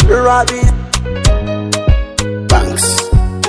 Robbie Banks.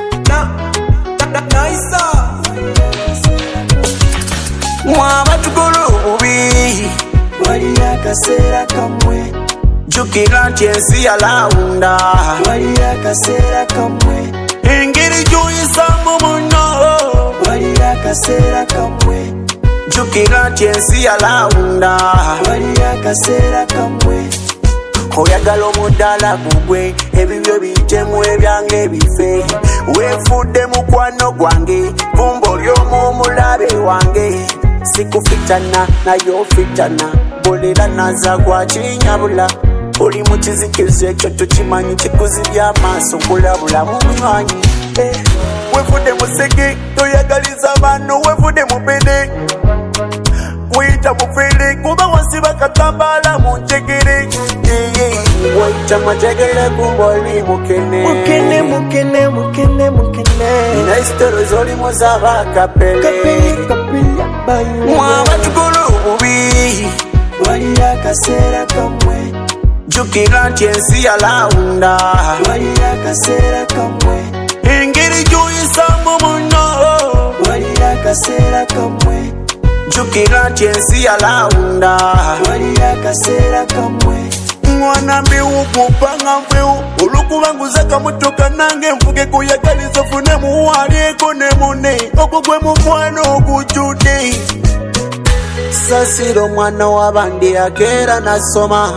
Mwaba tukulubi wali akaseera kamwe jukira nti ensi yalawunda wali akaseera kamwe engeri gy'oyisamu muno wali akaseera kamwe jukira nti ensi yalawunda wali akaseera kamwe oyagala omudaala gugwe ebibyo biyitemu ebyange bife weefudde mukwano gwange vumbo ly'omu mulabe wange sikufitana naye ofitana bolera naza gwakinyabula oli mu kizikizo ekyo tukimanyi kikuzibya amaaso kulabula mu munywanyi weefudde musege toyagaliza banno weefudde mupede wiyita mufere kuba wansiba katambaala mu njegere wayita mategere kumboli mukene mukene mukene mukene mukene naisitoro zolimu z'abakapele kapenya bayo mwaba tukulubi wali akaseera kamwe jukira nti ensi yalawunda wali akaseera kamwe engeri gy'oyisamu muno wali akaseera kamwe jukira nti ensi yalawunda wali akaseera kamwe mwana mbiwu kupanga mpewu olukubanguza kamutoka nange nfuge kuyagaliza fune muwalieko ne mune ogwo gwe mukwano ogujjudde sasiro mwana wabandi akeera nasoma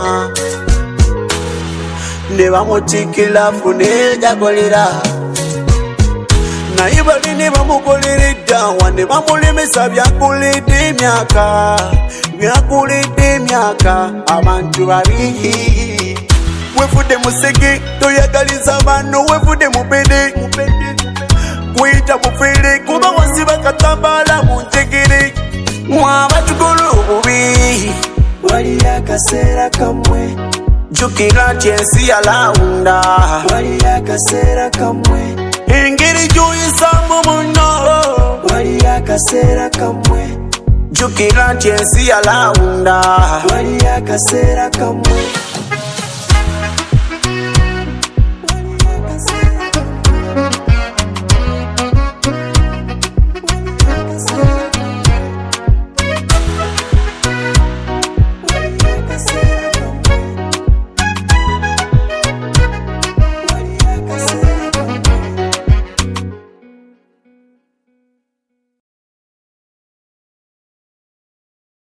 ne bamutikila fune jagolera naye bali ne bamukolera eddawa ne bamulemesa byakulidde emyaka abantu babi wefudde musege toyagaliza banno wefudde mupede wiyita mufere kuba wansiba katambaala mu njegere mwaba tukulubi wali akaseera kamwe jukira nti ensi yalawunda wali akaseera kamwe engeri gy'oyisamu muno wali akaseera kamwe jukira nti ensi yalawunda wali akaseera kamwe